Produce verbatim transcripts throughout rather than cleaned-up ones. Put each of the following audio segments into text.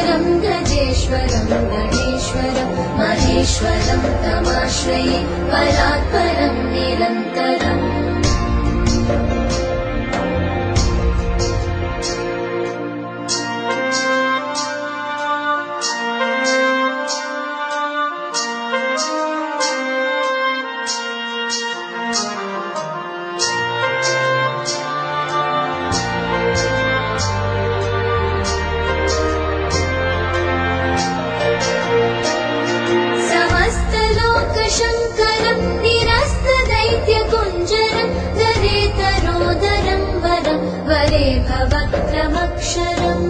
गणाधीश्वरं गजेश्वरं गणेश्वरं महेश्वरं तमाश्रये परात्परं निरन्तरम्। शङ्करं निरस्तदैत्यकुञ्जरं दरेतरोदरं वरं वरे भवक्रमक्षरम्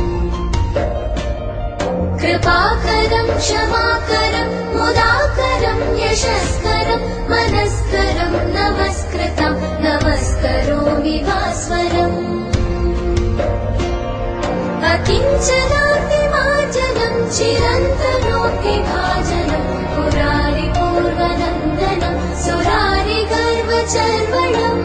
कृपाकरं क्षमाकरं मुदाकरं यशस्करं मनस्करं नमस्कृतं नमस्करोमि भास्वरम्। अकिञ्चनातिमार्जनं चिरन्तनोऽतिभाजनं पुरारि पूर्वनन्दनं सुरारि गर्वचर्वणम्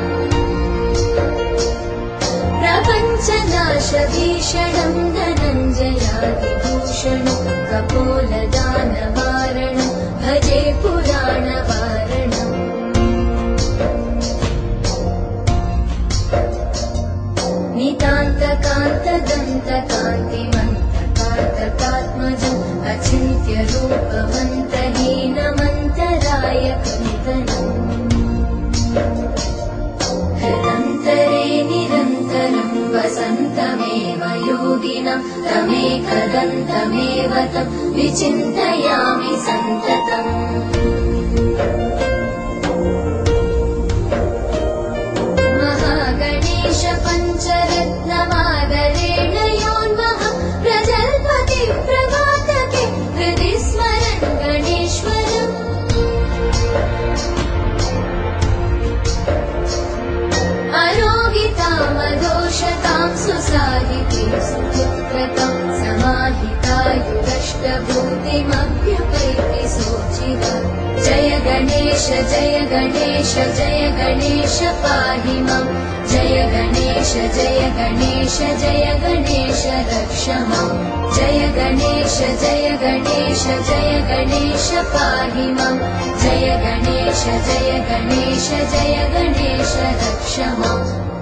प्रपञ्चनाशभीषणं धनञ्जयादिभूषणं कपोलदानवारणं भजे पुराणवारणम्। नितान्तकान्तदन्तकान्तिमन्तकान्तकात्मजम् अचिन्त्यरूपमन्तहीनमन्तरायकन्दनम् हृदन्तरे निरन्तरं वसन्तमेव योगिनं तमेकदन्तमेव तं विचिन्तयामि सन्ततम्। महागणेश पञ्चरत्नमादरेण योन्वहं प्रजल्पति प्रभातके हृदि स्मरन् गणेश्वरम्। अरोगितामदोषतां सुसाहितीं सुपुत्रतां समाहितायुरष्टभूतिमभ्युपैति सोचिता। जय गणेश जय गणेश जय गणेश पाहि मां। जय गणेश जय गणेश जय गणेश रक्ष मां। जय गणेश जय गणेश जय गणेश पाहि मां। जय गणेश जय गणेश जय गणेश रक्ष मां।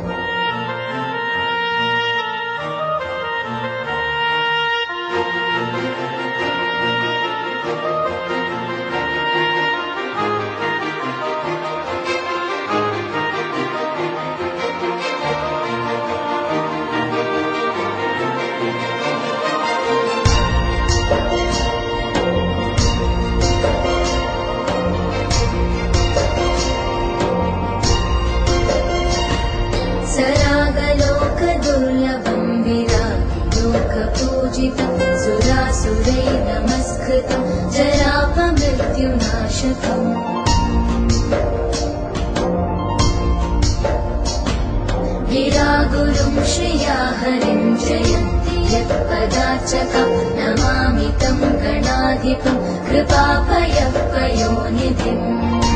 सरागलोकदुर्लभं विरागिलोकपूजितं सुरासुरैः नमस्कृतं जरापमृत्युनाशकम्। गिरागुरुं श्रिया हरिं जयन्ति यत्पदार्चकं नमामि तं गणाधिपं कृपापयपयोनिधिम्।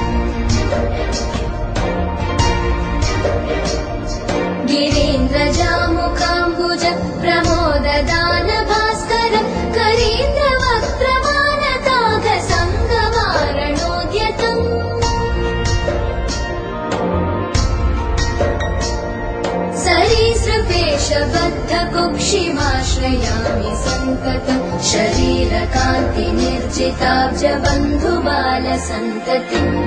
गिरीन्द्रजामुखाम्बुज प्रमोददान भास्करं करीन्द्रवक्त्रमानताघसङ्गमारणोद्यतम्। सरीसृपेशबद्धकुक्षिमाश्रयामि सन्ततं शरीरकान्तिनिर्जिताब्जबन्धुबालसन्ततिम्।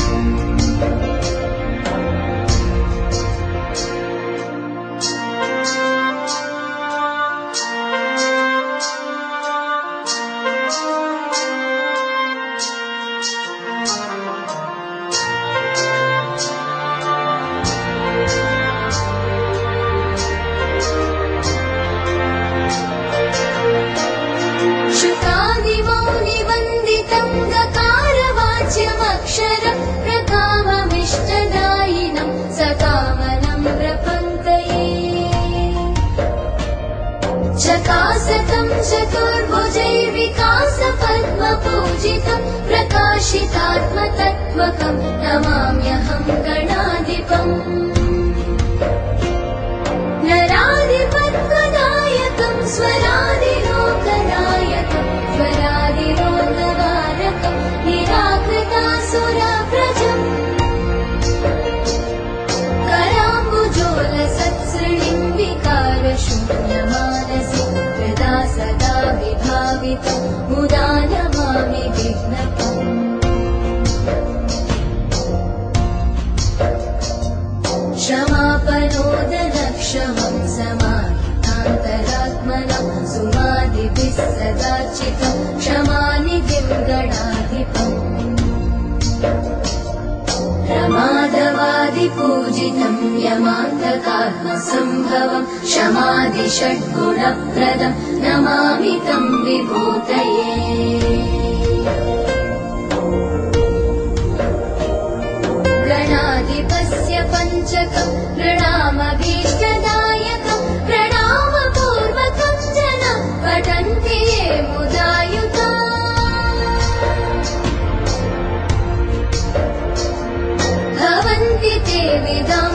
शुकादिमौनिवन्दितं गकारवाच्यमक्षरं प्रकाममिष्टदायिनं सकामनं प्रपङ्क्तये। चकासतं चतुर्भुजैर्विकासपद्मपूजितं प्रकाशितात्मतत्त्वकं नमाम्यहं गणाधिपम्। नराधिपत्वदायकं स्वरादिलोकनायकं विघ्नपम् क्षमापनोदनक्षमं समाहितान्तरात्मनं सुमादिभिः सदाचितं क्षमानिधिं गणाधिपम् प्रमादवादिपूजितं यमान्तकात्मसम्भवं क्षमादिषड्गुणप्रदं नमामि तं विभूतये गणाधिपस्य पञ्चकं प्रणामभीष्टदायकं प्रणामपूर्वकं जनं पठन्ति ये मुदायुता भवन्ति ते विदां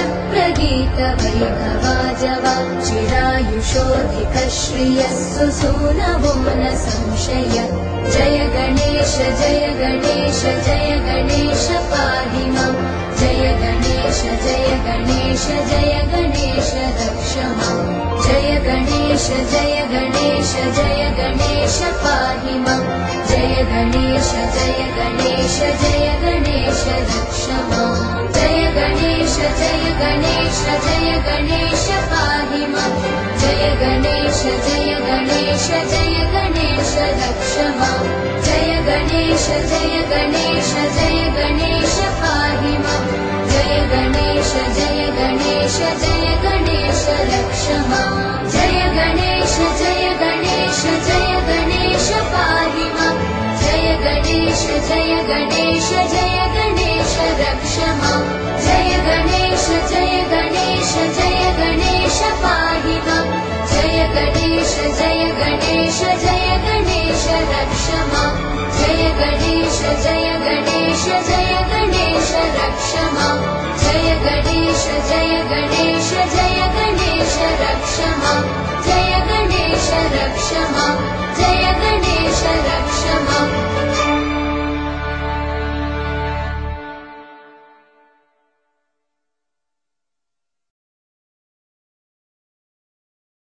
पुरप्रगीतवैभवाजवा चिरायुषोऽधिकश्रियः सुसूनवो न संशय जय गणेश जय गणेश जय गणेश पाहि माम् जय गणेश जय गणेश जय गणेश रक्ष माम् जय गणेश जय गणेश जय गणेश पाहि माम् जय गणेश जय गणेश जय गणेश रक्ष माम् जय गणेश जय गणेश जय गणेश पाहि माम् जय गणेश जय गणेश जय गणेश रक्ष माम् जय गणेश जय गणेश जय गणेश पाहि माम् जय गणेश जय गणेश जय गणेश रक्ष माम् जय गणेश जय गणेश जय गणेश पाहि माम् जय गणेश जय गणेश जय गणेश रक्ष माम् जय गणेश जय गणेश जय गणेश पाहि माम् जय गणेश जय गणेश जय गणेश रक्ष माम् जय गणेश जय गणेश जय गणेश रक्ष माम् जय गणेश जय गणेश जय गणेश रक्ष माम् जय गणेश रक्ष माम् जय गणेश रक्ष माम्